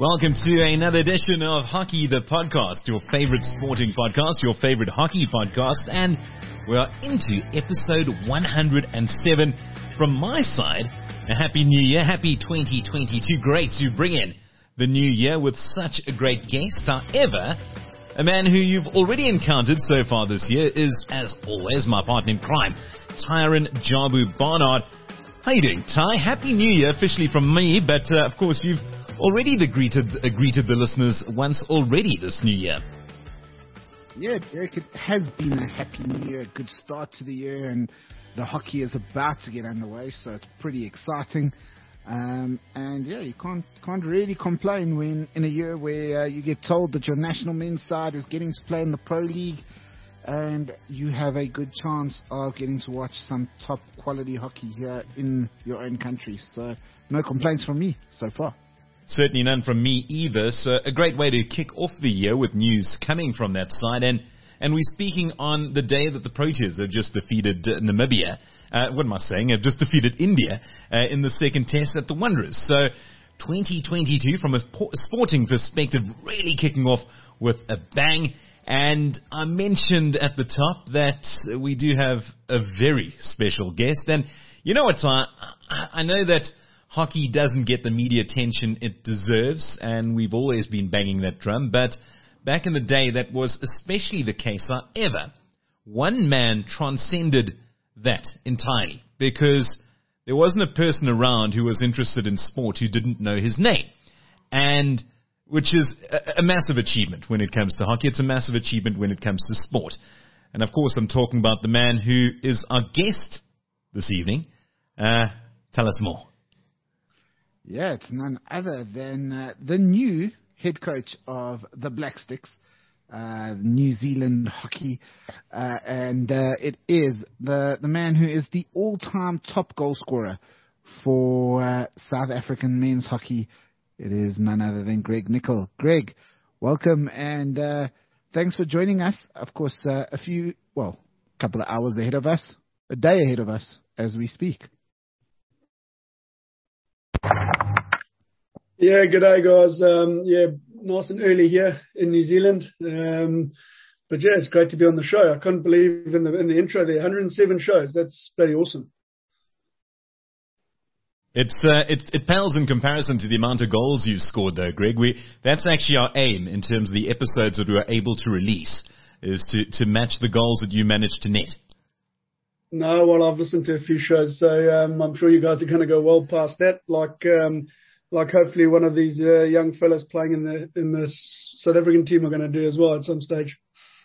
Welcome to another edition of Hockey the Podcast, your favorite sporting podcast, your favorite hockey podcast, and we are into episode 107. From my side, a happy new year, happy 2022. Great to bring in the new year with such a great guest. However, a man who you've already encountered so far this year is, as always, my partner in crime, Tyron Jabu Barnard. How you doing, Ty? Happy New Year, officially from me, but of course you've already greeted the listeners once already this new year. Yeah, Derek, it has been a happy new year, a good start to the year, and the hockey is about to get underway, so it's pretty exciting. And yeah, you can't really complain when in a year where you get told that your national men's side is getting to play in the Pro League, and you have a good chance of getting to watch some top quality hockey here in your own country. So no complaints from me so far. Certainly none from me either. So a great way to kick off the year with news coming from that side. And we're speaking on the day that the Proteas have just defeated Namibia. What am I saying? Have just defeated India in the second test at the Wanderers. So 2022, from a sporting perspective, really kicking off with a bang. And I mentioned at the top that we do have a very special guest. And you know what, I know that hockey doesn't get the media attention it deserves, and we've always been banging that drum, but back in the day that was especially the case. However, one man transcended that entirely, because there wasn't a person around who was interested in sport who didn't know his name, and which is a massive achievement when it comes to hockey. It's a massive achievement when it comes to sport. And of course, I'm talking about the man who is our guest this evening. Tell us more. Yeah, it's none other than the new head coach of the Black Sticks, New Zealand hockey, and it is the man who is the all-time top goal scorer for South African men's hockey. It is none other than Greg Nicol. Greg, welcome, and thanks for joining us. Of course, a couple of hours ahead of us, a day ahead of us as we speak. Yeah, good day, guys. Nice and early here in New Zealand. But yeah, it's great to be on the show. I can't believe in the intro there, 107 shows. That's bloody awesome. It pales in comparison to the amount of goals you've scored, though, Greg. That's actually our aim in terms of the episodes that we are able to release, is to match the goals that you managed to net. No, well, I've listened to a few shows, so I'm sure you guys are going to go well past that. Like hopefully one of these young fellas playing in the South African team are going to do as well at some stage.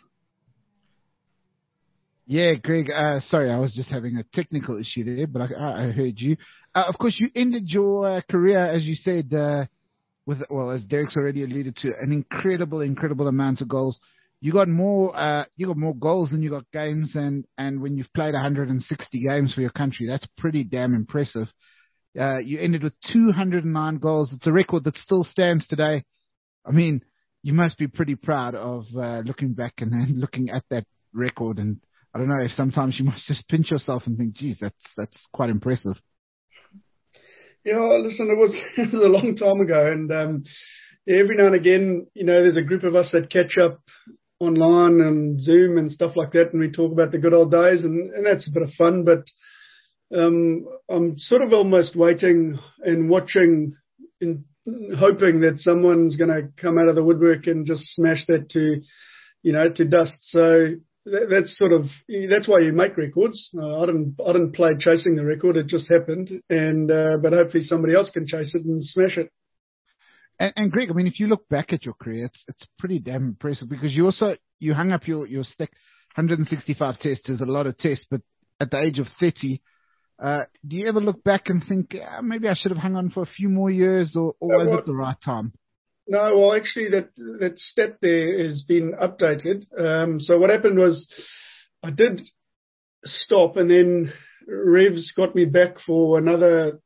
Yeah, Greg, sorry, I was just having a technical issue there, but I heard you. Of course, you ended your career, as you said, as Derek's already alluded to, an incredible amount of goals. You got more goals than you got games, and when you've played 160 games for your country, that's pretty damn impressive. You ended with 209 goals. It's a record that still stands today. I mean, you must be pretty proud of looking back and looking at that record. And I don't know if sometimes you must just pinch yourself and think, geez, that's quite impressive. Yeah, listen, it was a long time ago. And every now and again, there's a group of us that catch up online and Zoom and stuff like that, and we talk about the good old days, and that's a bit of fun. But I'm sort of almost waiting and watching and hoping that someone's going to come out of the woodwork and just smash that to dust. So that's why you make records. I didn't play chasing the record. It just happened. But hopefully somebody else can chase it and smash it. And Greg, I mean, if you look back at your career, it's pretty damn impressive, because you hung up your stick. 165 tests is a lot of tests, but at the age of 30, do you ever look back and think, maybe I should have hung on for a few more years, or was it the right time? No, well, actually, that step there has been updated. So what happened was I did stop, and then Revs got me back for another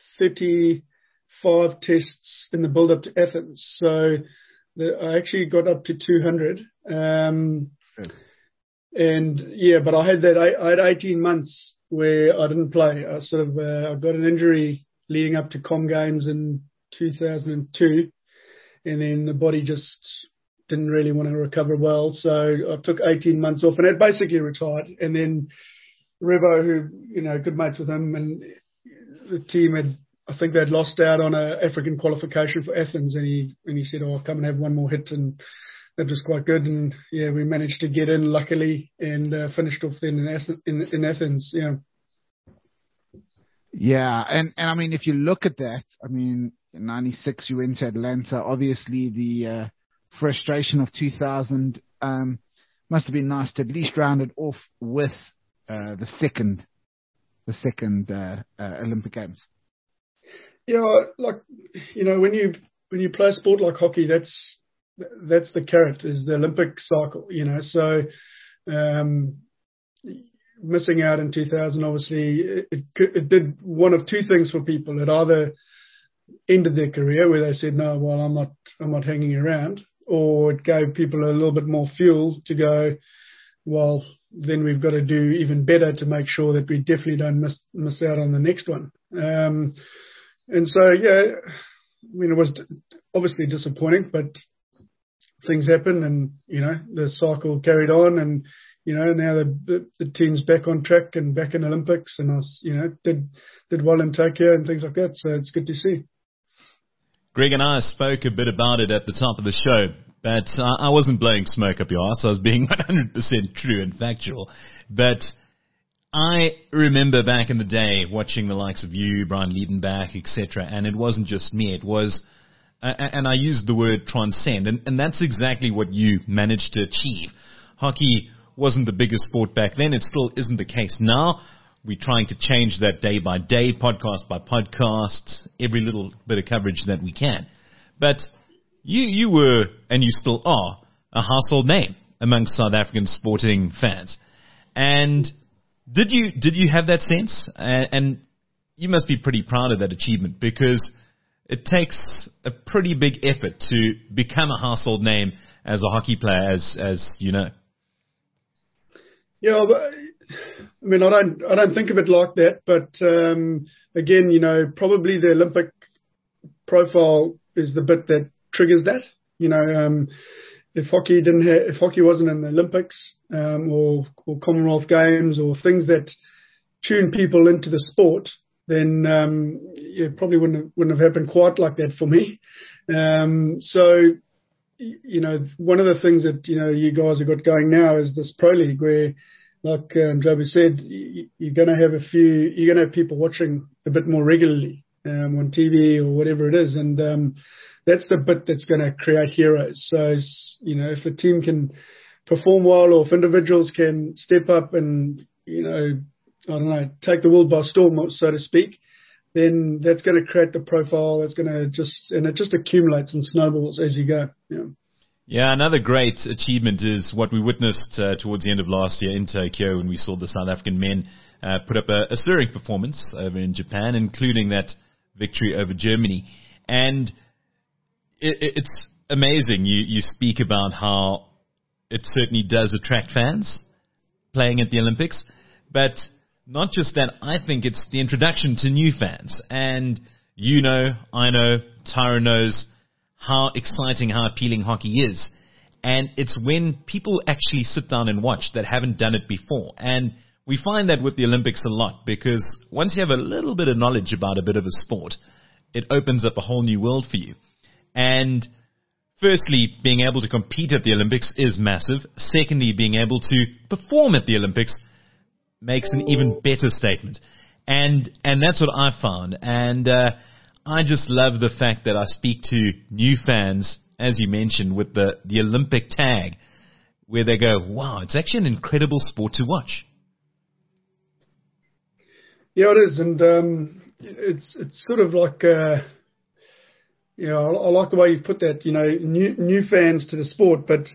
35 tests in the build-up to Athens. So I actually got up to 200. And yeah, but I had 18 months where I didn't play. I got an injury leading up to Com Games in 2002. and then the body just didn't really want to recover well. So I took 18 months off and I basically retired. And then Revo, who, good mates with him, and the team I think they'd lost out on an African qualification for Athens, and he said, "Oh, come and have one more hit," and that was quite good. And yeah, we managed to get in luckily and finished off then in Athens. Yeah. Yeah, and I mean, if you look at that, I mean, in '96 you went to Atlanta. Obviously, the frustration of 2000 must have been nice to at least round it off with the second Olympic Games. Yeah, when you play a sport like hockey, that's the carrot, is the Olympic cycle. So missing out in 2000, obviously, it did one of two things for people. It either ended their career where they said, "No, well, I'm not hanging around," or it gave people a little bit more fuel to go, "Well, then we've got to do even better to make sure that we definitely don't miss out on the next one." And so, yeah, I mean, it was obviously disappointing, but things happen, and the cycle carried on, and now the team's back on track and back in Olympics, and I was, did well in Tokyo and things like that. So it's good to see. Greg and I spoke a bit about it at the top of the show, but I wasn't blowing smoke up your ass. I was being 100% true and factual. But I remember back in the day watching the likes of you, Brian Liedenbach, etc., and it wasn't just me. It was, and I used the word transcend, and that's exactly what you managed to achieve. Hockey wasn't the biggest sport back then. It still isn't the case now. We're trying to change that day by day, podcast by podcast, every little bit of coverage that we can. But you were, and you still are, a household name amongst South African sporting fans. And did you have that sense? And you must be pretty proud of that achievement, because it takes a pretty big effort to become a household name as a hockey player, as you know. Yeah, but, I mean, I don't think of it like that, but again, probably the Olympic profile is the bit that triggers that. If hockey wasn't in the Olympics or Commonwealth Games or things that tune people into the sport, then it probably wouldn't have happened quite like that for me. So one of the things that you guys have got going now is this Pro League, where, like Joby said, you're going to have people watching a bit more regularly on TV or whatever it is, and that's the bit that's going to create heroes. So, if the team can perform well, or if individuals can step up and, take the world by storm, so to speak, then that's going to create the profile. That's going to it just accumulates and snowballs as you go. Yeah. Yeah, another great achievement is what we witnessed towards the end of last year in Tokyo, when we saw the South African men put up a stirring performance over in Japan, including that victory over Germany. And it's amazing. You speak about how it certainly does attract fans playing at the Olympics, but not just that. I think it's the introduction to new fans. And I know, Tyra knows how exciting, how appealing hockey is. And it's when people actually sit down and watch that haven't done it before. And we find that with the Olympics a lot, because once you have a little bit of knowledge about a bit of a sport, it opens up a whole new world for you. And firstly, being able to compete at the Olympics is massive. Secondly, being able to perform at the Olympics makes an even better statement. And that's what I found. And I just love the fact that I speak to new fans, as you mentioned, with the Olympic tag, where they go, wow, it's actually an incredible sport to watch. Yeah, it is. And it's sort of like, I like the way you put that, new fans to the sport, but,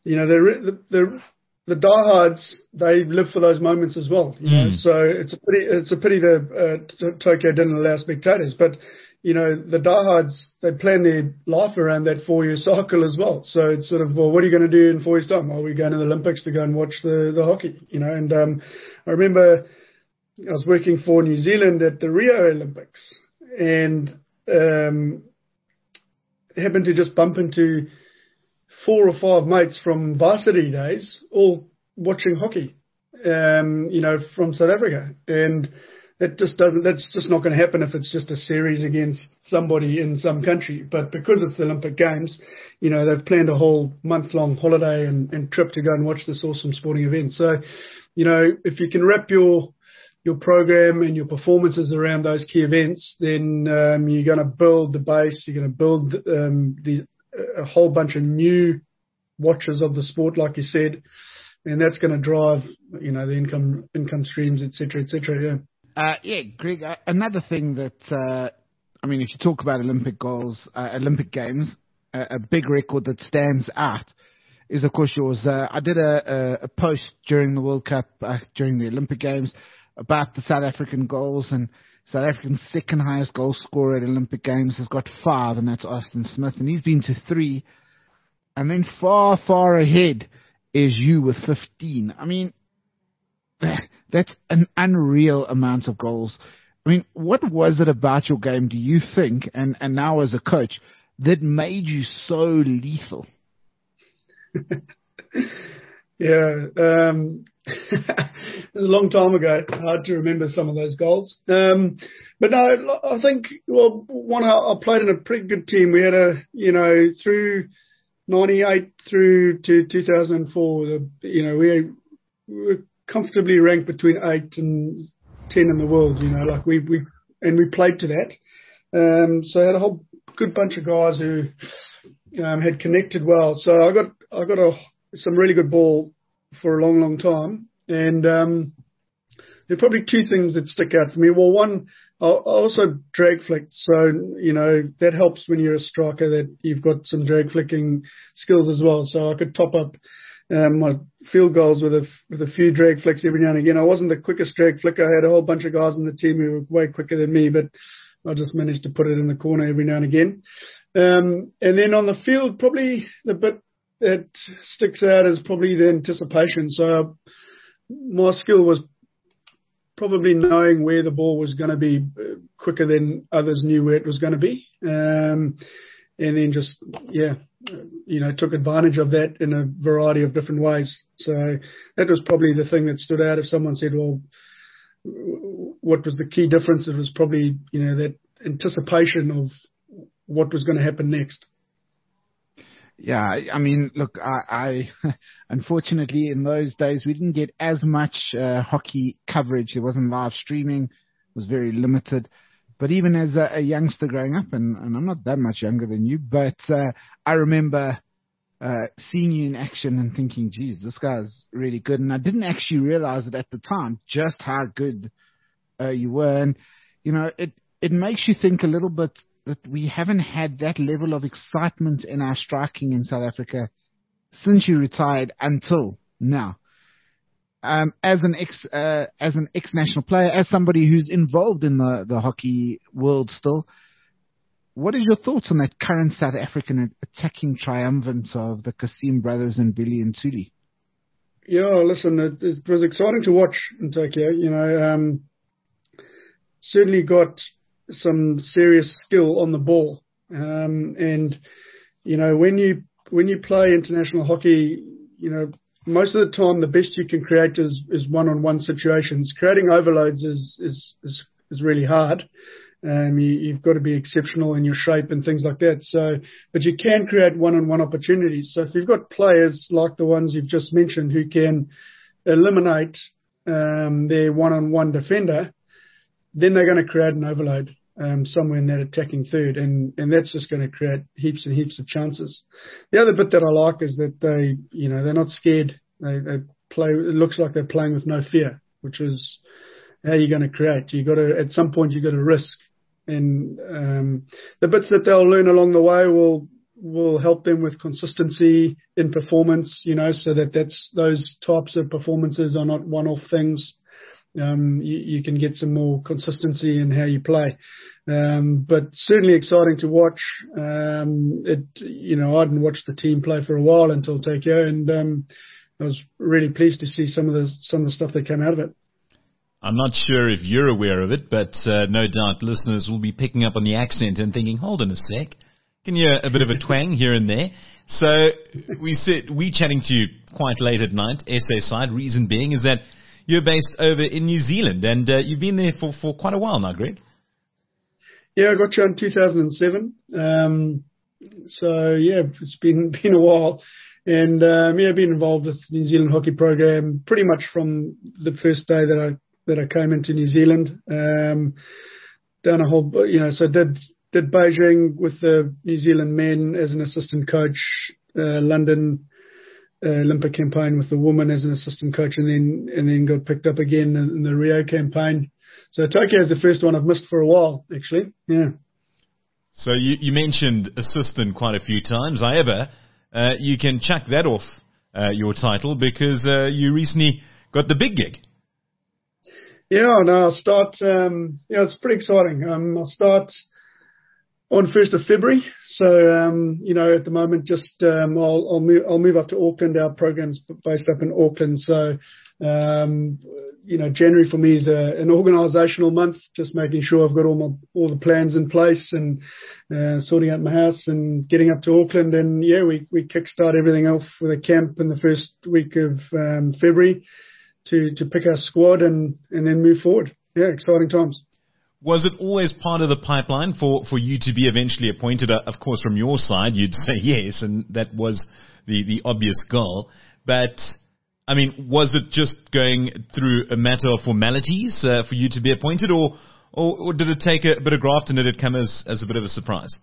the diehards, they live for those moments as well. So it's a pity that Tokyo didn't allow spectators, but the diehards, they plan their life around that 4-year cycle as well. So it's sort of, well, what are you going to do in 4 years' time? Well, we're going to the Olympics to go and watch the hockey, And I remember I was working for New Zealand at the Rio Olympics, and happened to just bump into 4 or 5 mates from varsity days, all watching hockey, from South Africa. And that's just not going to happen if it's just a series against somebody in some country. But because it's the Olympic Games, they've planned a whole month-long holiday and trip to go and watch this awesome sporting event. So, if you can wrap your program and your performances around those key events, then you're going to build the base. You're going to build a whole bunch of new watchers of the sport, like you said, and that's going to drive, the income streams, et cetera, yeah. Greg, another thing that, if you talk about Olympic goals, Olympic Games, a big record that stands out is, of course, yours. I did a post during the World Cup, during the Olympic Games, about the South African goals, and South Africa's second highest goal scorer at Olympic Games has got 5, and that's Austin Smith, and he's been to 3. And then far, far ahead is you with 15. That's an unreal amount of goals. What was it about your game, do you think, and now as a coach, that made you so lethal? Yeah. It was a long time ago. Hard to remember some of those goals. But no, I think, I played in a pretty good team. We had through 98 through to 2004, we were comfortably ranked between 8 and 10 in the world, we played to that. So I had a whole good bunch of guys who had connected well. So I got some really good ball for a long, long time. And there are probably 2 things that stick out for me. Well, one, I also drag flicked. So, that helps when you're a striker, that you've got some drag flicking skills as well. So I could top up my field goals with a few drag flicks every now and again. I wasn't the quickest drag flicker. I had a whole bunch of guys on the team who were way quicker than me, but I just managed to put it in the corner every now and again. And then on the field, probably the bit that sticks out is probably the anticipation. So my skill was probably knowing where the ball was going to be quicker than others knew where it was going to be. And then just, took advantage of that in a variety of different ways. So that was probably the thing that stood out. If someone said, well, what was the key difference? It was probably, that anticipation of what was going to happen next. Yeah, look, I unfortunately in those days we didn't get as much hockey coverage. There wasn't live streaming; it was very limited. But even as a youngster growing up, and I'm not that much younger than you, but I remember seeing you in action and thinking, geez, this guy's really good. And I didn't actually realize it at the time, just how good you were. And, it makes you think a little bit that we haven't had that level of excitement in our striking in South Africa since you retired until now. As an ex-national player, as somebody who's involved in the hockey world still, what is your thoughts on that current South African attacking triumvirate of the Kasim brothers and Billy and Tuli? Yeah, listen, it was exciting to watch in Tokyo. Certainly got some serious skill on the ball. And, when you play international hockey, most of the time the best you can create is one-on-one situations. Creating overloads is really hard. You've got to be exceptional in your shape and things like that. So, but you can create one-on-one opportunities. So if you've got players like the ones you've just mentioned who can eliminate their one-on-one defender, then they're going to create an overload somewhere in that attacking third, and that's just going to create heaps and heaps of chances. The other bit that I like is that they're not scared. They play. It looks like they're playing with no fear, which is how you're going to create. You got to, at some point, you got to risk, and the bits that they'll learn along the way will help them with consistency in performance. So that's those types of performances are not one-off things. You can get some more consistency in how you play. But certainly exciting to watch. I hadn't watched the team play for a while until Tokyo, and I was really pleased to see some of the stuff that came out of it. I'm not sure if you're aware of it, but no doubt listeners will be picking up on the accent and thinking, hold on a sec, Can hear a bit of a twang here and there. So we chatting to you quite late at night, SA side. Reason being is that you're based over in New Zealand, and you've been there for quite a while now, Greg. Yeah, I got you in 2007. So yeah, it's been a while, and I've been involved with the New Zealand hockey program pretty much from the first day that I came into New Zealand. Done a whole, so did Beijing with the New Zealand men as an assistant coach, London Olympic campaign with the women as an assistant coach, and then got picked up again in the Rio campaign. So Tokyo is the first one I've missed for a while, actually. Yeah. So you mentioned assistant quite a few times. However, you can chuck that off your title because you recently got the big gig. Yeah, no, I'll start. It's pretty exciting. I'll start on 1st of February. So, at the moment, just I'll move up to Auckland. Our program's based up in Auckland. So, January for me is an organisational month, just making sure I've got all the plans in place and sorting out my house and getting up to Auckland. And yeah, we kickstart everything off with a camp in the first week of February to pick our squad and then move forward. Yeah, exciting times. Was it always part of the pipeline for you to be eventually appointed? Of course, from your side, you'd say yes, and that was the obvious goal. But, I mean, was it just going through a matter of formalities for you to be appointed, or did it take a bit of graft and did it come as a bit of a surprise?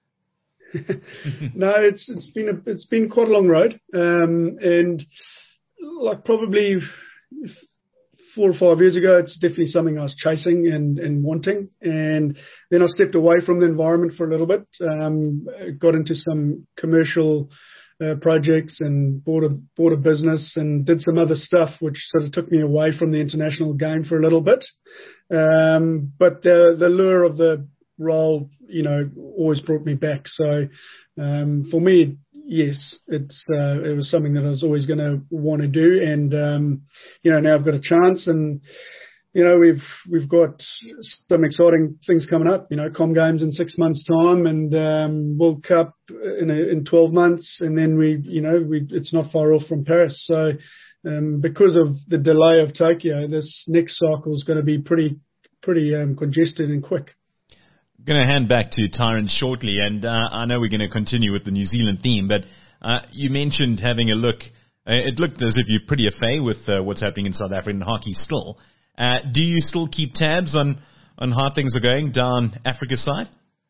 No, it's been quite a long road, and like probably 4 or 5 years ago, it's definitely something I was chasing and wanting. And then I stepped away from the environment for a little bit, got into some commercial projects and bought a business and did some other stuff, which sort of took me away from the international game for a little bit. But the lure of the role, always brought me back. So for me, yes, it was something that I was always going to want to do, and now I've got a chance, and we've got some exciting things coming up. Com Games in 6 months' time, and World Cup in 12 months, and then it's not far off from Paris. So because of the delay of Tokyo, this next cycle is going to be pretty congested and quick. Going to hand back to Tyron shortly, and I know we're going to continue with the New Zealand theme, but you mentioned having a look. It looked as if you're pretty affair with what's happening in South African hockey still. Do you still keep tabs on how things are going down Africa's side?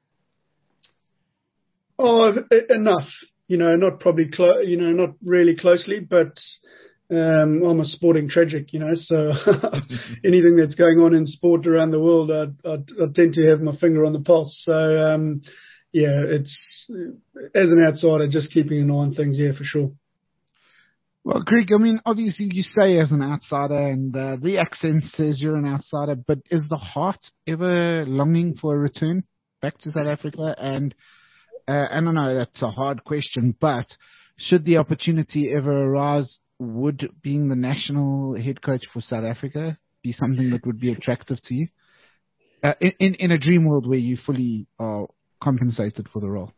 Oh, enough. Not probably, not really closely, but I'm a sporting tragic, so anything that's going on in sport around the world, I tend to have my finger on the pulse. So, it's, as an outsider, just keeping an eye on things, for sure. Well, Greg, I mean, obviously you say as an outsider, and the accent says you're an outsider, but is the heart ever longing for a return back to South Africa? And I know that's a hard question, but should the opportunity ever arise, would being the national head coach for South Africa be something that would be attractive to you? In a dream world where you fully are compensated for the role.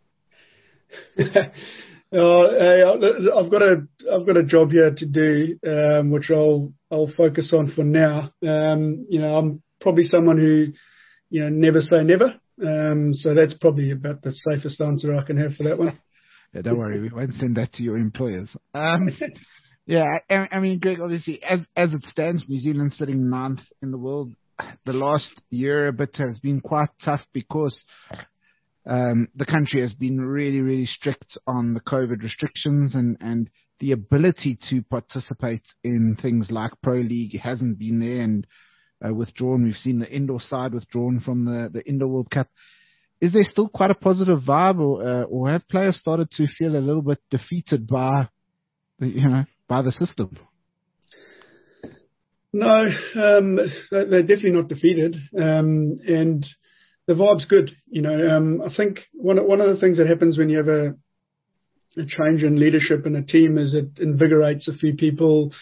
I've got a job here to do, which I'll focus on for now. I'm probably someone who, never say never. So that's probably about the safest answer I can have for that one. Yeah, don't worry, we won't send that to your employers. Yeah, I mean, Greg, obviously, as it stands, New Zealand's sitting 9th in the world. The last year a bit has been quite tough because the country has been really, really strict on the COVID restrictions, and the ability to participate in things like Pro League hasn't been there and withdrawn. We've seen the indoor side withdrawn from the Indoor World Cup. Is there still quite a positive vibe, or have players started to feel a little bit defeated by the system? No, they're definitely not defeated, and the vibe's good. I think one of the things that happens when you have a change in leadership in a team is it invigorates a few people,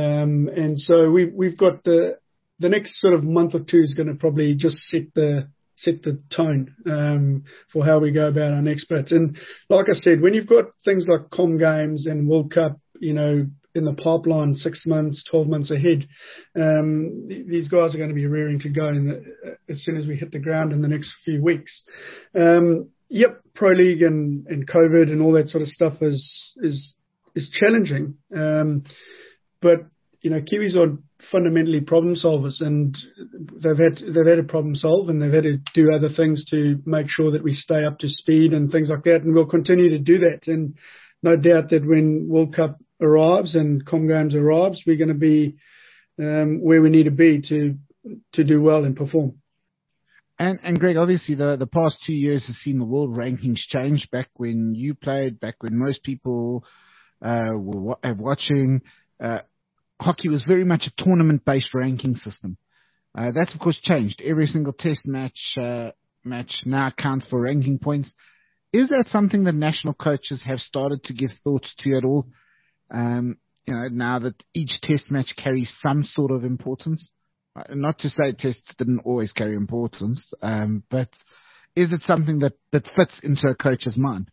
and so we've got the next sort of month or two is going to probably just set the set the tone for how we go about our next bit. And like I said, when you've got things like Com Games and World Cup, in the pipeline 6 months, 12 months ahead, these guys are going to be rearing to go as soon as we hit the ground in the next few weeks. Pro League and COVID and all that sort of stuff is challenging. But Kiwis are fundamentally problem solvers, and they've had to problem solve, and they've had to do other things to make sure that we stay up to speed and things like that. And we'll continue to do that. And no doubt that when World Cup arrives and Com Games arrives, we're going to be where we need to be to do well and perform. And Greg, obviously the past 2 years has seen the world rankings change. Back when you played, back when most people were watching, hockey was very much a tournament-based ranking system. That's of course changed. Every single test match now counts for ranking points. Is that something that national coaches have started to give thoughts to at all? Now that each test match carries some sort of importance. Not to say tests didn't always carry importance, but is it something that fits into a coach's mind?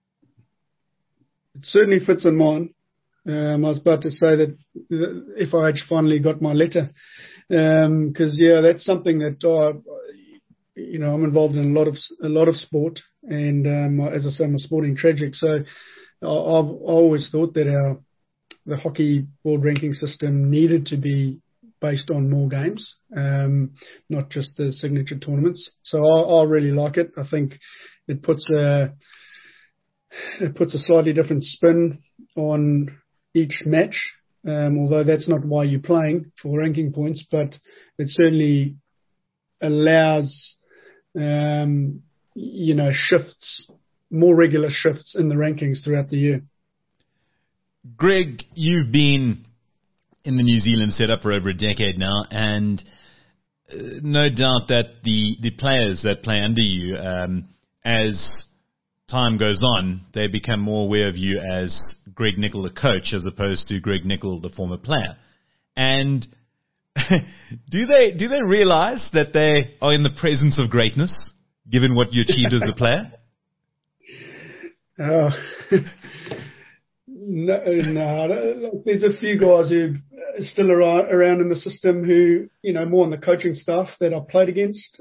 It certainly fits in mine. I was about to say that FIH finally got my letter, because that's something that I'm involved in a lot of sport, and as I say, I'm a sporting tragic. So I've always thought that the hockey world ranking system needed to be based on more games, not just the signature tournaments. So I really like it. I think it puts a slightly different spin on each match, although that's not why you're playing for ranking points, but it certainly allows shifts, more regular shifts in the rankings throughout the year. Greg, you've been in the New Zealand setup for over a decade now, and no doubt that the players that play under you, as time goes on, they become more aware of you as Greg Nicol, the coach, as opposed to Greg Nicol, the former player. And do they realize that they are in the presence of greatness, given what you achieved as a player? No. There's a few guys who are still around in the system who, more on the coaching staff that I played against.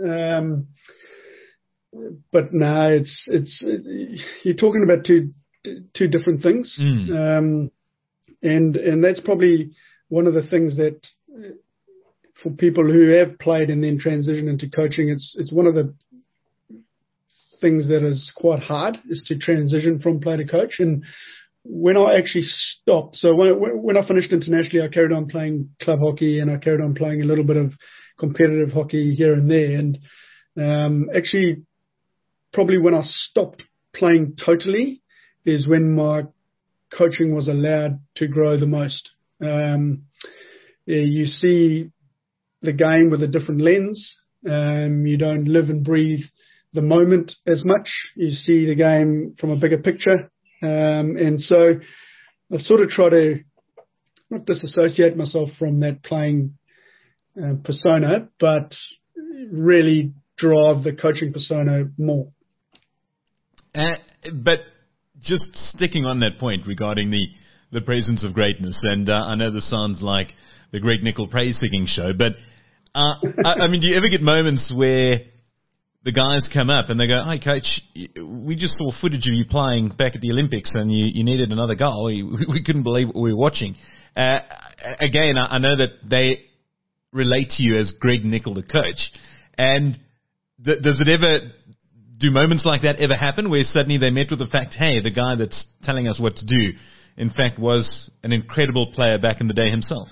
But no, it's you're talking about two different things. And that's probably one of the things that, for people who have played and then transition into coaching, it's one of the things that is quite hard, is to transition from player to coach. And when I actually stopped, so when I finished internationally, I carried on playing club hockey, and I carried on playing a little bit of competitive hockey here and there. And actually, probably when I stopped playing totally is when my coaching was allowed to grow the most. You see the game with a different lens. You don't live and breathe the moment as much. You see the game from a bigger picture. And so I've sort of tried to not disassociate myself from that playing persona, but really drive the coaching persona more. But just sticking on that point regarding the presence of greatness, and I know this sounds like the Greg Nicol praise-seeking show, but I mean, do you ever get moments where the guys come up and they go, "Hi, coach, we just saw footage of you playing back at the Olympics, and you needed another goal. We couldn't believe what we were watching." Again, I know that they relate to you as Greg Nicol, the coach, and do moments like that ever happen, where suddenly they met with the fact, hey, the guy that's telling us what to do, in fact, was an incredible player back in the day himself?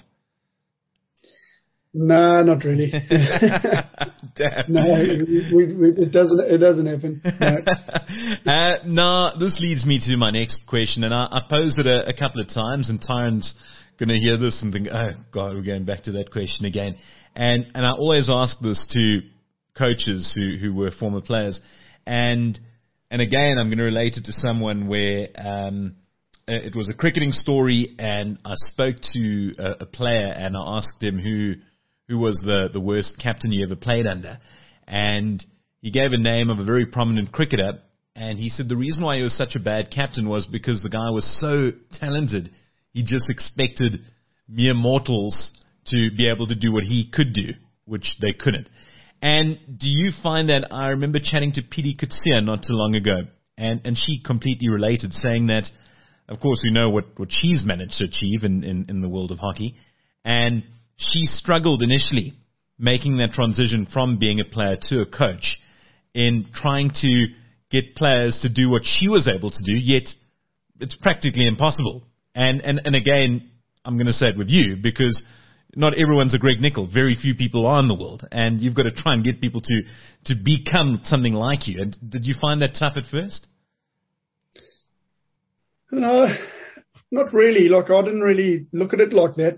No, not really. Damn. No, it doesn't happen. No. Now, this leads me to my next question, and I posed it a couple of times, and Tyron's going to hear this and think, oh, God, we're going back to that question again. And I always ask this to coaches who were former players. And again, I'm going to relate it to someone where it was a cricketing story, and I spoke to a player, and I asked him who was the worst captain he ever played under. And he gave a name of a very prominent cricketer, and he said the reason why he was such a bad captain was because the guy was so talented. He just expected mere mortals to be able to do what he could do, which they couldn't. And do you find that, I remember chatting to Pidi Kutsia not too long ago, and she completely related, saying that, of course, we know what she's managed to achieve in the world of hockey, and she struggled initially making that transition from being a player to a coach in trying to get players to do what she was able to do, yet it's practically impossible. And again, I'm going to say it with you, because not everyone's a Greg Nicol. Very few people are in the world, and you've got to try and get people to become something like you. And did you find that tough at first? No, not really. Like, I didn't really look at it like that.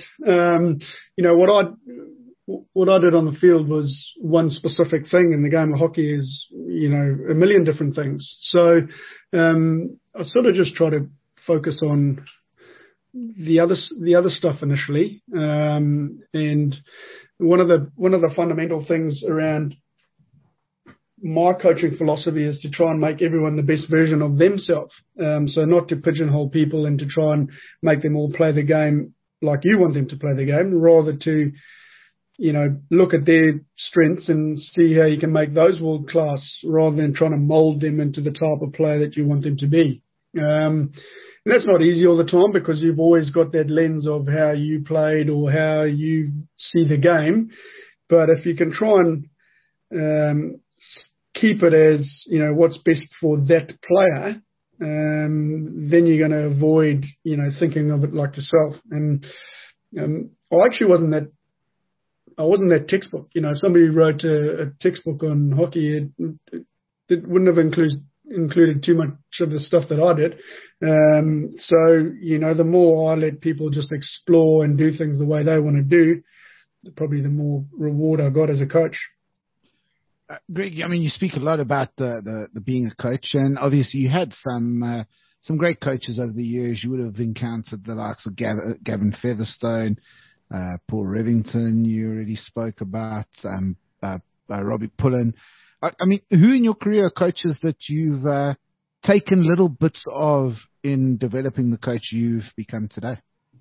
What I did on the field was one specific thing, and the game of hockey is, a million different things. So I sort of just try to focus on the other stuff initially. And one of the fundamental things around my coaching philosophy is to try and make everyone the best version of themselves. So not to pigeonhole people and to try and make them all play the game like you want them to play the game, rather to look at their strengths and see how you can make those world class, rather than trying to mold them into the type of player that you want them to be. And that's not easy all the time, because you've always got that lens of how you played or how you see the game. But if you can try and keep it as, what's best for that player, then you're going to avoid, thinking of it like yourself. And I actually wasn't that textbook. If somebody wrote a textbook on hockey, it wouldn't have included too much of the stuff that I did. So, the more I let people just explore and do things the way they want to do, probably the more reward I got as a coach. Greg, you speak a lot about the being a coach, and obviously you had some great coaches over the years. You would have encountered the likes of Gavin Featherstone, Paul Revington. You already spoke about Robbie Pullen. Who in your career are coaches that you've taken little bits of in developing the coach you've become today?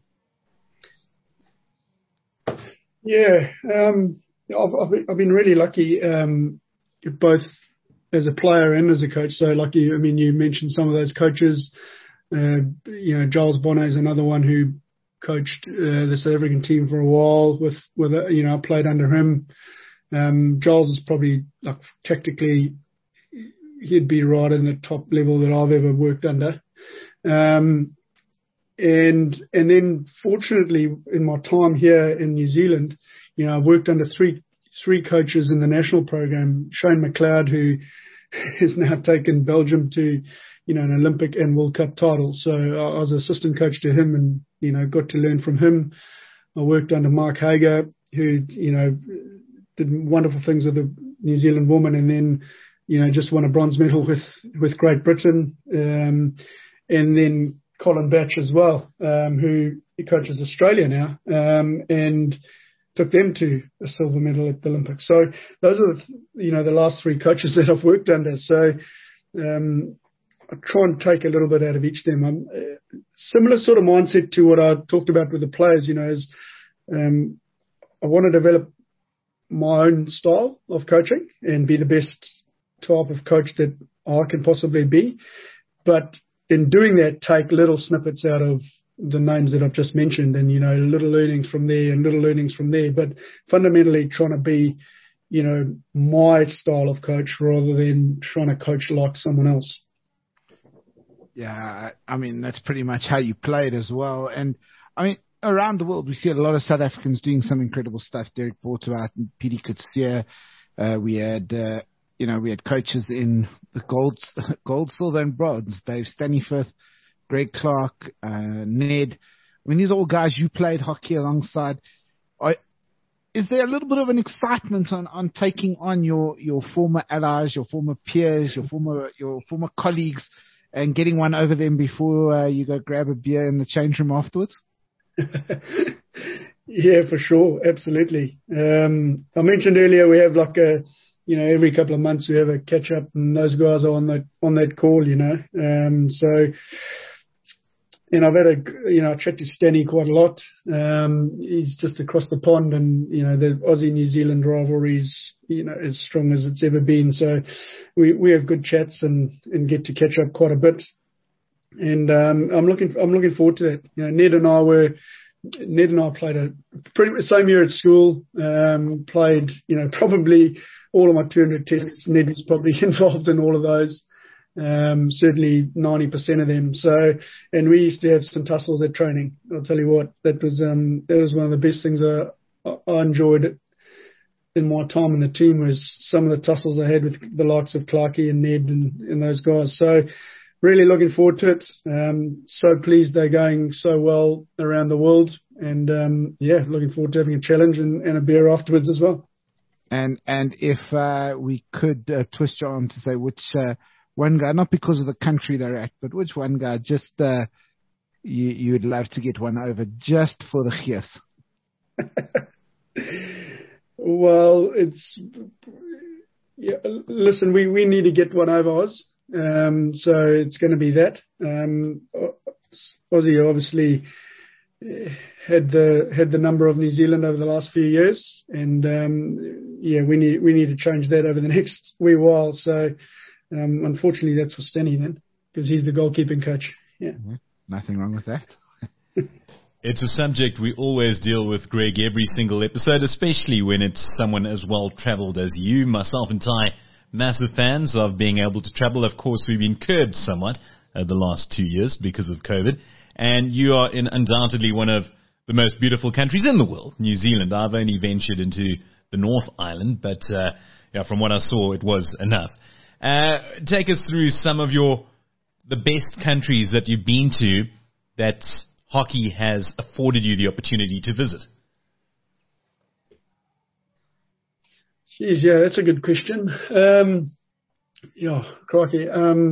Yeah, I've been really lucky, both as a player and as a coach. So, like you mentioned some of those coaches. Giles Bonnet is another one who coached the South African team for a while. I played under him. Giles is probably, like, tactically, he'd be right in the top level that I've ever worked under. And then fortunately in my time here in New Zealand, I've worked under three coaches in the national program. Shane McLeod, who has now taken Belgium to, an Olympic and World Cup title. So I was assistant coach to him and, got to learn from him. I worked under Mark Hager, who, did wonderful things with the New Zealand woman, and then, just won a bronze medal with Great Britain. And then Colin Batch as well, who he coaches Australia now, and took them to a silver medal at the Olympics. So those are the last three coaches that I've worked under. So I try and take a little bit out of each of them. Similar sort of mindset to what I talked about with the players, is I want to develop my own style of coaching and be the best type of coach that I can possibly be. But in doing that, take little snippets out of the names that I've just mentioned, and, little learnings from there and little learnings from there. But fundamentally trying to be, my style of coach rather than trying to coach like someone else. Yeah, that's pretty much how you played as well. And, around the world, we see a lot of South Africans doing some incredible stuff. Derek Bortovaart and Pidi Kutsia. We had coaches in the gold, silver, and bronze. Dave Staniforth, Greg Clark, Ned. These are all guys you played hockey alongside. Is there a little bit of an excitement on taking on your former allies, your former peers, your former colleagues, and getting one over them before you go grab a beer in the change room afterwards? Yeah, for sure. Absolutely. I mentioned earlier we have like every couple of months we have a catch up, and those guys are on that call, So, I've had I chat to Stanny quite a lot. He's just across the pond, and the Aussie-New Zealand rivalry is as strong as it's ever been. So we have good chats and get to catch up quite a bit. And I'm looking forward to that. Ned and I played pretty same year at school. Played probably all of my 200 tests. Ned was probably involved in all of those. Certainly 90% of them. So, and we used to have some tussles at training. I'll tell you what, that was one of the best things I enjoyed in my time in the team, was some of the tussles I had with the likes of Clarkey and Ned and those guys. So really looking forward to it. So pleased they're going so well around the world, and looking forward to having a challenge and a beer afterwards as well. And if we could twist your arm to say which one guy, not because of the country they're at, but which one guy just you'd love to get one over just for the gees? Well, listen, we need to get one over Oz. So it's going to be that. Aussie obviously had the number of New Zealand over the last few years, and we need to change that over the next wee while. So unfortunately, that's for Stanny then, because he's the goalkeeping coach. Yeah, nothing wrong with that. It's a subject we always deal with, Greg, every single episode, especially when it's someone as well-travelled as you. Myself and Ty, massive fans of being able to travel. Of course, we've been curbed somewhat the last 2 years because of COVID. And you are undoubtedly one of the most beautiful countries in the world, New Zealand. I've only ventured into the North Island, but from what I saw, it was enough. Take us through some of the best countries that you've been to that hockey has afforded you the opportunity to visit. Jeez, yeah, that's a good question. Crikey.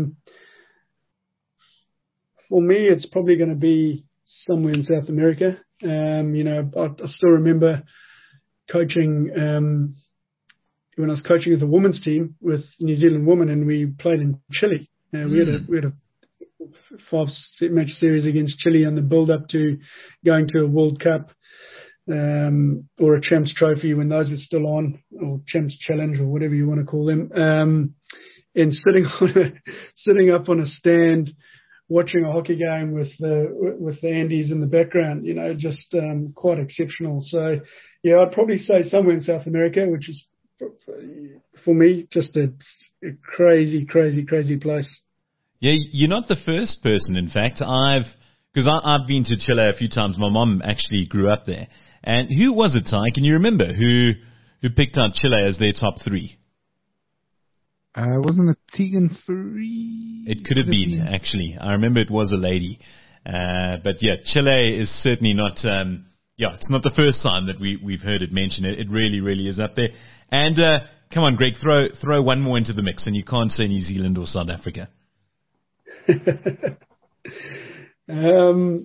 For me, it's probably going to be somewhere in South America. I still remember coaching when I was coaching with the women's team with New Zealand women, and we played in Chile. We had a 5-match series against Chile on the build-up to going to a World Cup or a Champs Trophy when those were still on, or Champs Challenge or whatever you want to call them. And sitting up on a stand, watching a hockey game with the Andes in the background, just quite exceptional. So, yeah, I'd probably say somewhere in South America, which is, for me, just a crazy, crazy, crazy place. Yeah, you're not the first person, in fact. Because I've been to Chile a few times. My mom actually grew up there. And who was it, Ty? Can you remember who picked out Chile as their top three? Wasn't it Tegan Free? It could have been, actually. I remember it was a lady. But yeah, Chile is certainly not, it's not the first time that we've heard it mentioned. It really, really is up there. And come on, Greg, throw one more into the mix, and you can't say New Zealand or South Africa. I'm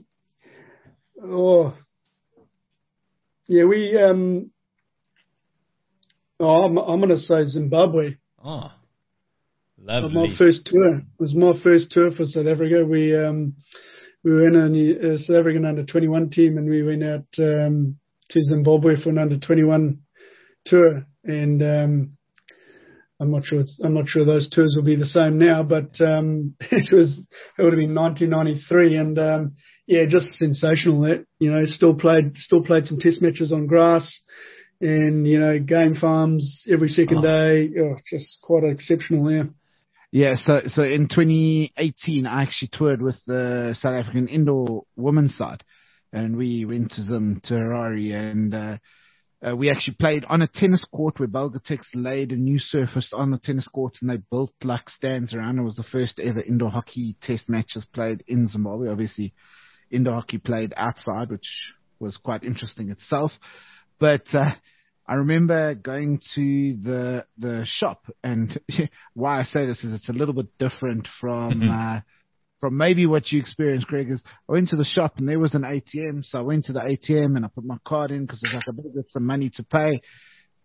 going to say Zimbabwe. Oh, lovely. My first tour. It was my first tour for South Africa. We were in a South African under-21 team, and we went out to Zimbabwe for an under-21 tour. And I'm not sure those tours will be the same now, but it would have been 1993, and just sensational. That still played some test matches on grass, and game farms every second day. Just quite exceptional. Yeah. So in 2018, I actually toured with the South African indoor women's side, and we went to Harare, and we actually played on a tennis court where Belgatex laid a new surface on the tennis court, and they built like stands around. It was the first ever indoor hockey test matches played in Zimbabwe. Obviously, indoor hockey played outside, which was quite interesting itself. But I remember going to the shop, and why I say this is it's a little bit different from maybe what you experienced, Greg, is I went to the shop and there was an ATM. So I went to the ATM and I put my card in because I was like, I better get some money to pay.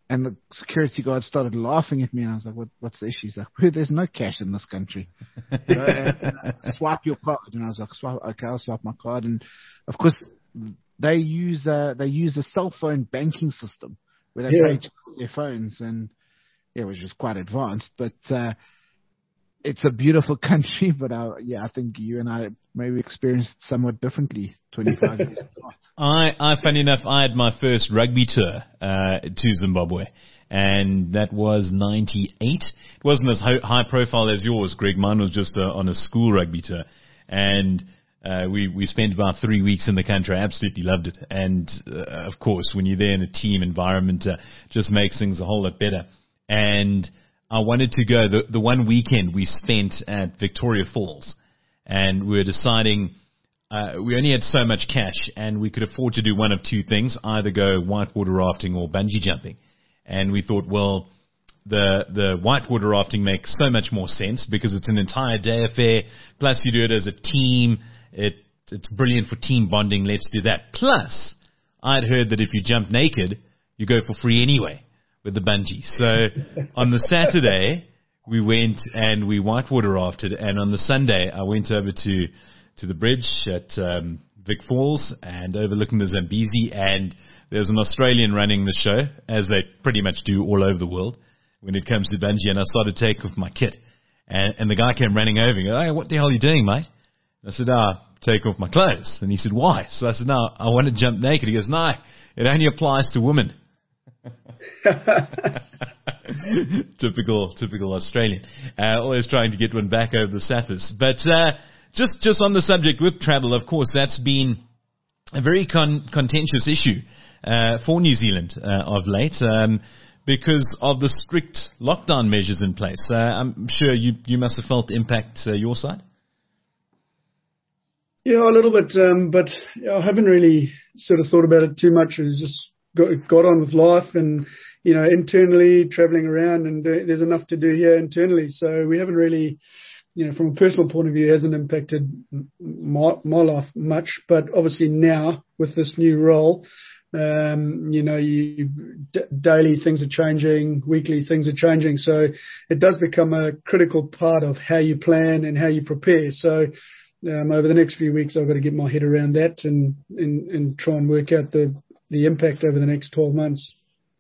And the security guard started laughing at me, and I was like, what's the issue? He's like, "Bro, there's no cash in this country. Swipe your card." And I was like, okay, I'll swipe my card. And of course, they use a cell phone banking system where they pay with their phones, and it was just quite advanced. But it's a beautiful country, but I think you and I maybe experienced it somewhat differently 25 years ago. Funny enough, I had my first rugby tour to Zimbabwe, and that was 98. It wasn't as high profile as yours, Greg. Mine was just on a school rugby tour, and we spent about 3 weeks in the country. I absolutely loved it, and of course, when you're there in a team environment, just makes things a whole lot better. And I wanted to go. The one weekend we spent at Victoria Falls, and we were deciding we only had so much cash, and we could afford to do one of two things: either go whitewater rafting or bungee jumping. And we thought, well, the whitewater rafting makes so much more sense because it's an entire day affair. Plus, you do it as a team. It's brilliant for team bonding. Let's do that. Plus, I'd heard that if you jump naked, you go for free anyway with the bungee. So on the Saturday, we went and we whitewater rafted, and on the Sunday, I went over to the bridge at Vic Falls and overlooking the Zambezi, and there's an Australian running the show, as they pretty much do all over the world when it comes to bungee, and I started to take off my kit, and the guy came running over and go, "Hey, what the hell are you doing, mate?" And I said, "Take off my clothes." And he said, "Why?" So I said, "No, I want to jump naked." He goes, "No, it only applies to women." Typical Australian. Always trying to get one back over the surface. But just on the subject with travel, of course, that's been a very contentious issue for New Zealand of late because of the strict lockdown measures in place. I'm sure you must have felt the impact your side. Yeah, a little bit, but I haven't really sort of thought about it too much. It's just got on with life and, internally traveling around, and there's enough to do here internally. So we haven't really, from a personal point of view, it hasn't impacted my life much. But obviously now with this new role, daily things are changing, weekly things are changing. So it does become a critical part of how you plan and how you prepare. So over the next few weeks, I've got to get my head around that and try and work out the impact over the next 12 months.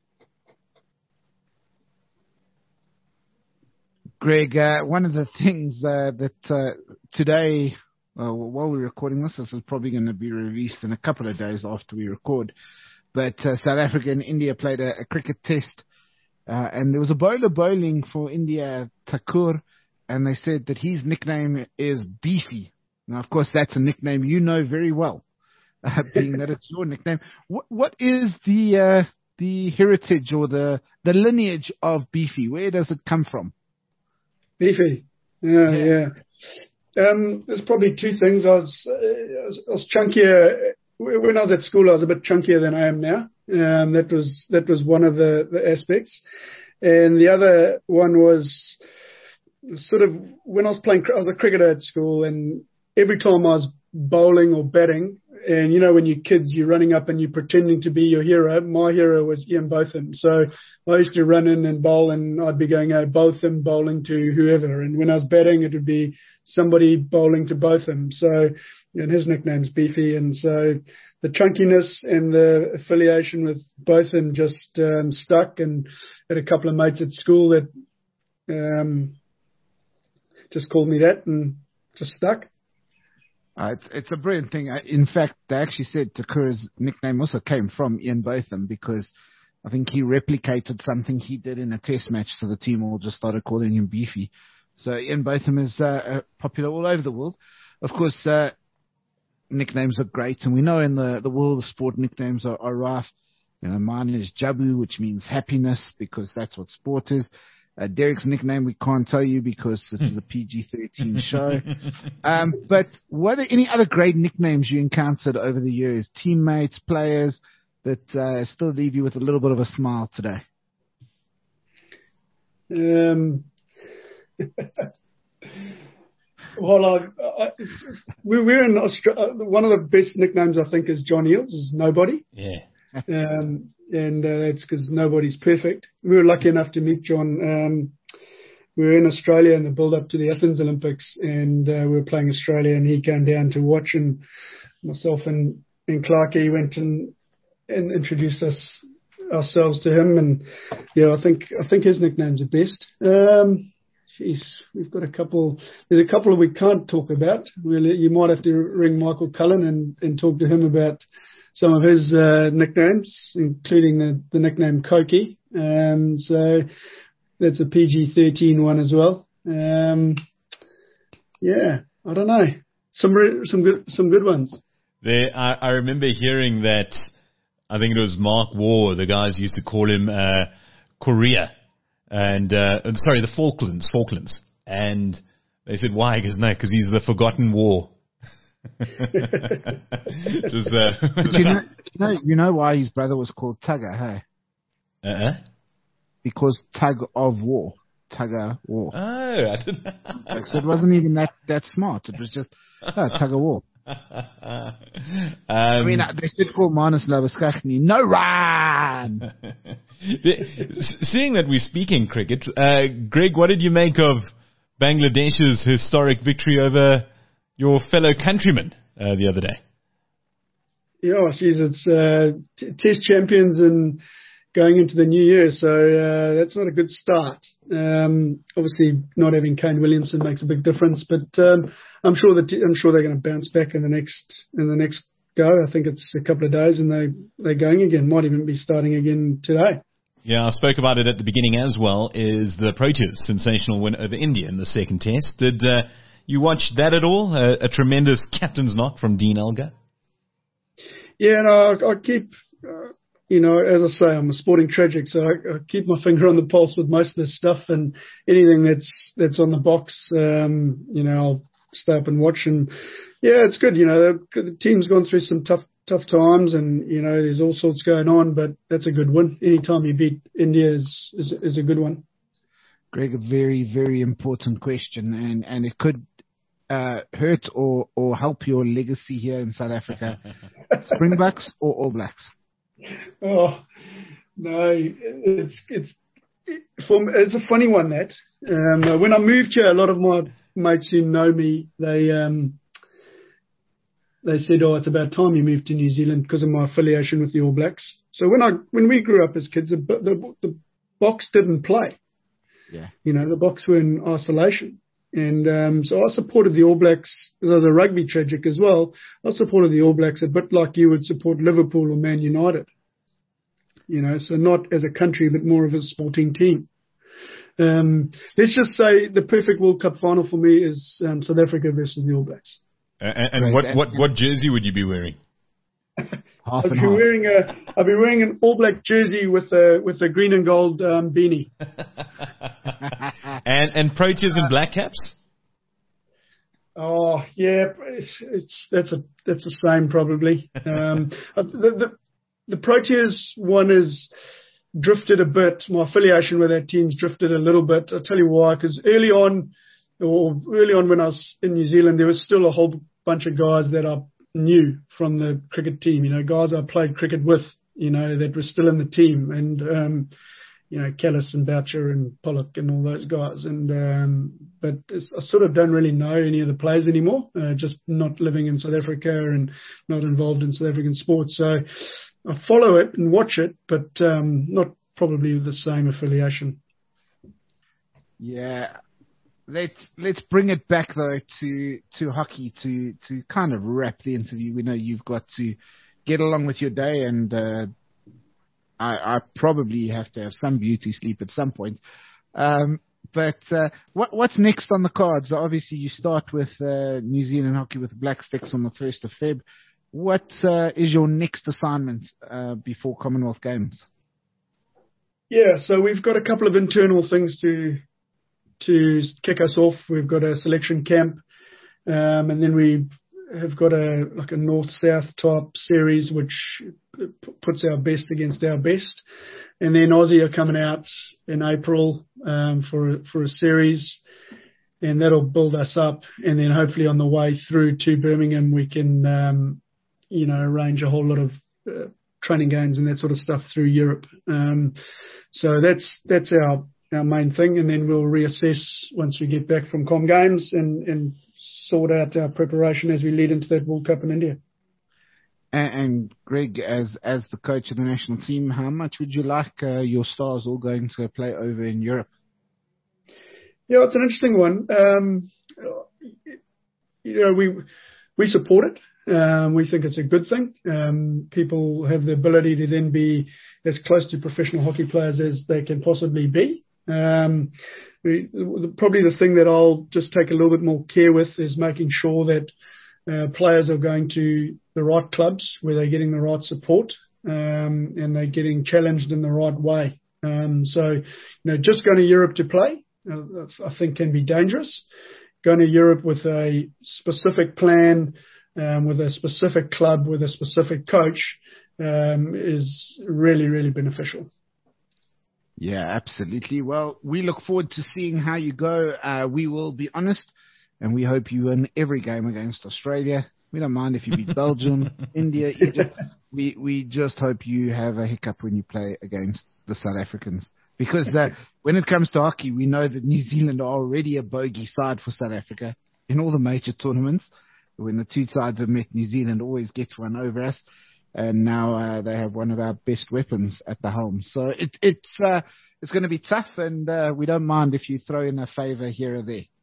Greg, one of the things that today, while we're recording this is probably going to be released in a couple of days after we record, but South Africa and India played a cricket test, and there was a bowler bowling for India, Thakur, and they said that his nickname is Beefy. Now, of course, that's a nickname you know very well, being that it's your nickname. What is the heritage or the lineage of Beefy? Where does it come from? Beefy. Yeah. There's probably two things. I was chunkier when I was at school. I was a bit chunkier than I am now. That was one of the aspects, and the other one was sort of when I was playing. I was a cricketer at school, and every time I was bowling or batting, and when you're kids, you're running up and you're pretending to be your hero. My hero was Ian Botham. So I used to run in and bowl, and I'd be going, Botham bowling to whoever. And when I was batting, it would be somebody bowling to Botham. So, and his nickname's Beefy. And so the chunkiness and the affiliation with Botham just stuck, and had a couple of mates at school that just called me that and just stuck. It's a brilliant thing. In fact, they actually said Takura's nickname also came from Ian Botham because I think he replicated something he did in a test match, so the team all just started calling him Beefy. So Ian Botham is popular all over the world. Of course, nicknames are great, and we know in the world of sport, nicknames are rife. Mine is Jabu, which means happiness, because that's what sport is. Derek's nickname we can't tell you because this is a PG-13 show. But were there any other great nicknames you encountered over the years, teammates, players, that still leave you with a little bit of a smile today? Well, we're in Australia. One of the best nicknames I think is John Eales, is Nobody. Yeah. and that's because nobody's perfect. We were lucky enough to meet John. We were in Australia in the build-up to the Athens Olympics, and we were playing Australia, and he came down to watch, and myself and Clarkie went and introduced ourselves to him, and yeah, I think his nicknames are best. We've got a couple. There's a couple we can't talk about. You might have to ring Michael Cullen and talk to him about some of his nicknames, including the nickname Koki. So that's a PG-13 one as well. Yeah, I don't know. Some good ones. I remember hearing that. I think it was Mark Waugh. The guys used to call him Korea, and the Falklands. And they said why? Because he's the forgotten war. Just, you know why his brother was called Tugger, hey? Because tug of war. Tugger war. Oh, I didn't know. So it wasn't even that smart. It was just tug of war. I mean, they should call Manus Labuschagne. No run! Seeing that we're speaking cricket, Greg, what did you make of Bangladesh's historic victory over your fellow countrymen the other day? Yeah, it's Test champions and going into the new year, so that's not a good start. Obviously, not having Kane Williamson makes a big difference, but I'm sure they're going to bounce back in the next go. I think it's a couple of days, and they're going again. Might even be starting again today. Yeah, I spoke about it at the beginning as well. Is the Proteas' sensational win over India in the second test? Did you watch that at all? A tremendous captain's knock from Dean Elgar. Yeah, no, I keep. As I say, I'm a sporting tragic, so I keep my finger on the pulse with most of this stuff, and anything that's on the box, I'll stay up and watch. And yeah, it's good. The team's gone through some tough times, and there's all sorts going on, but that's a good win. Anytime you beat India is a good one. Greg, a very, very important question, and it could hurt or help your legacy here in South Africa. Springboks or All Blacks? Oh no, it's a funny one that. When I moved here, a lot of my mates who know me, they said, "Oh, it's about time you moved to New Zealand," because of my affiliation with the All Blacks. So when we grew up as kids, the Boks didn't play. Yeah, the Boks were in isolation. And so I supported the All Blacks, because I was a rugby tragic as well. I supported the All Blacks a bit like you would support Liverpool or Man United. So not as a country, but more of a sporting team. Let's just say the perfect World Cup final for me is South Africa versus the All Blacks. And what jersey would you be wearing? I'll be wearing an All Black jersey with a green and gold beanie. and Proteas and Black Caps? Oh yeah, that's the same probably. The Proteas one is drifted a bit. My affiliation with that team's drifted a little bit. I'll tell you why. Because early on when I was in New Zealand, there was still a whole bunch of guys that I knew from the cricket team. Guys I played cricket with. That were still in the team, and Callis and Boucher and Pollock and all those guys. But I sort of don't really know any of the players anymore, just not living in South Africa and not involved in South African sports. So I follow it and watch it, but not probably with the same affiliation. Yeah. Let's bring it back though to hockey to kind of wrap the interview. We know you've got to get along with your day, and I probably have to have some beauty sleep at some point. But what's next on the cards? Obviously, you start with New Zealand hockey with the Black Sticks on the 1st of Feb. What is your next assignment before Commonwealth Games? Yeah, so we've got a couple of internal things to kick us off. We've got a selection camp, and then we have got a north-south type series, which puts our best against our best. And then Aussie are coming out in April for a series, and that'll build us up. And then hopefully on the way through to Birmingham, we can arrange a whole lot of training games and that sort of stuff through Europe. So that's our main thing, and then we'll reassess once we get back from Com Games and sort out our preparation as we lead into that World Cup in India. And Greg, as the coach of the national team, how much would you like your stars all going to play over in Europe? Yeah, it's an interesting one. We support it. We think it's a good thing. People have the ability to then be as close to professional hockey players as they can possibly be. Probably the thing that I'll just take a little bit more care with is making sure that players are going to the right clubs where they're getting the right support and they're getting challenged in the right way. So, just going to Europe to play, I think can be dangerous. Going to Europe with a specific plan, with a specific club, with a specific coach, is really, really beneficial. Yeah, absolutely. Well, we look forward to seeing how you go. We will be honest, and we hope you win every game against Australia. We don't mind if you beat Belgium, India, Egypt. We just hope you have a hiccup when you play against the South Africans. Because when it comes to hockey, we know that New Zealand are already a bogey side for South Africa in all the major tournaments. When the two sides have met, New Zealand always gets one over us. And now they have one of our best weapons at the helm. So it's going to be tough, and we don't mind if you throw in a favour here or there.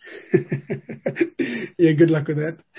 Yeah, good luck with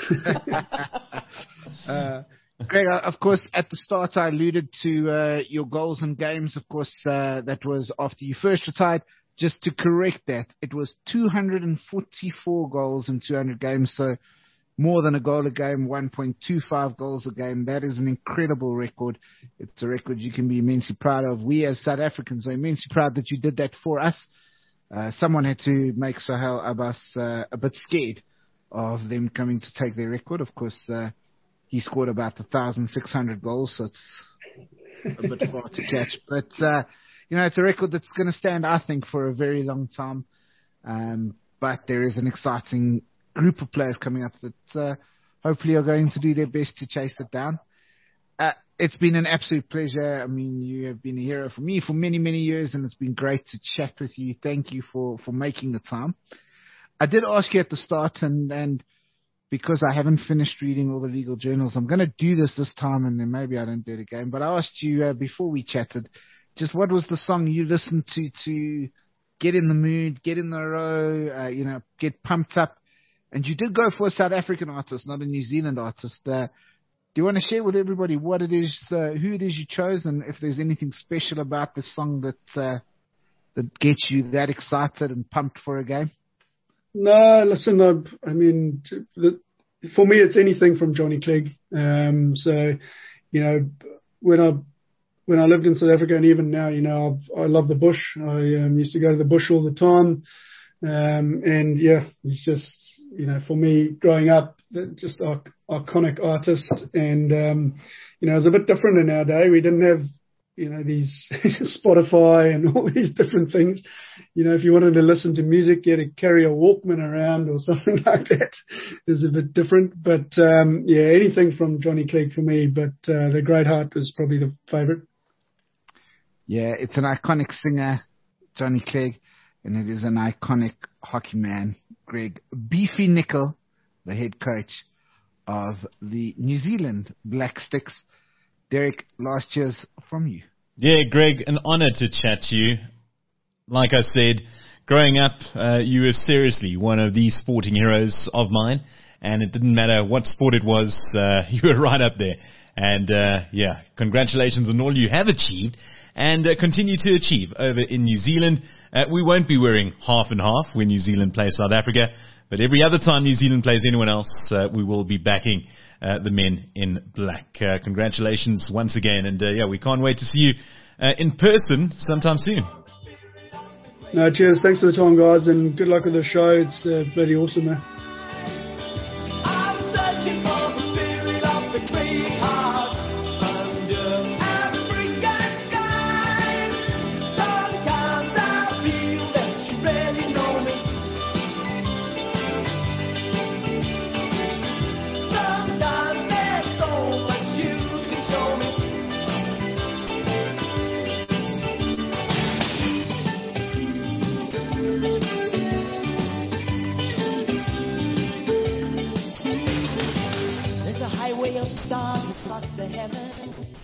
that. Greg, of course, at the start I alluded to your goals and games. Of course, that was after you first retired. Just to correct that, it was 244 goals in 200 games, so more than a goal a game, 1.25 goals a game. That is an incredible record. It's a record you can be immensely proud of. We as South Africans are immensely proud that you did that for us. Someone had to make Sahel Abbas a bit scared of them coming to take their record. Of course, he scored about 1,600 goals, so it's a bit far to catch. But, it's a record that's going to stand, I think, for a very long time. But there is an exciting group of players coming up that hopefully are going to do their best to chase it down. It's been an absolute pleasure. I mean, you have been a hero for me for many, many years, and it's been great to chat with you. Thank you for making the time. I did ask you at the start, and because I haven't finished reading all the legal journals, I'm going to do this time, and then maybe I don't do it again. But I asked you before we chatted, just what was the song you listened to get in the mood, get in the row, get pumped up. And you did go for a South African artist, not a New Zealand artist. Do you want to share with everybody what it is, who it is you chose, and if there's anything special about this song that gets you that excited and pumped for a game? No, listen, I mean, for me, it's anything from Johnny Clegg. So, when I lived in South Africa, and even now, I love the bush. I used to go to the bush all the time. And yeah, it's just, for me growing up, just iconic artist. And, it was a bit different in our day. We didn't have, these Spotify and all these different things. If you wanted to listen to music, you had to carry a Walkman around or something like that. Is a bit different. But, anything from Johnny Clegg for me, but, The Great Heart was probably the favorite. Yeah, it's an iconic singer, Johnny Clegg. And it is an iconic hockey man, Greg Beefy Nicol, the head coach of the New Zealand Black Sticks. Derek, last cheers from you. Yeah, Greg, an honor to chat to you. Like I said, growing up, you were seriously one of the sporting heroes of mine. And it didn't matter what sport it was, you were right up there. And congratulations on all you have achieved and continue to achieve over in New Zealand. We won't be wearing half and half when New Zealand plays South Africa, but every other time New Zealand plays anyone else, we will be backing the men in black. Congratulations once again, and we can't wait to see you in person sometime soon. No, cheers. Thanks for the time, guys, and good luck with the show. It's bloody awesome, man. together.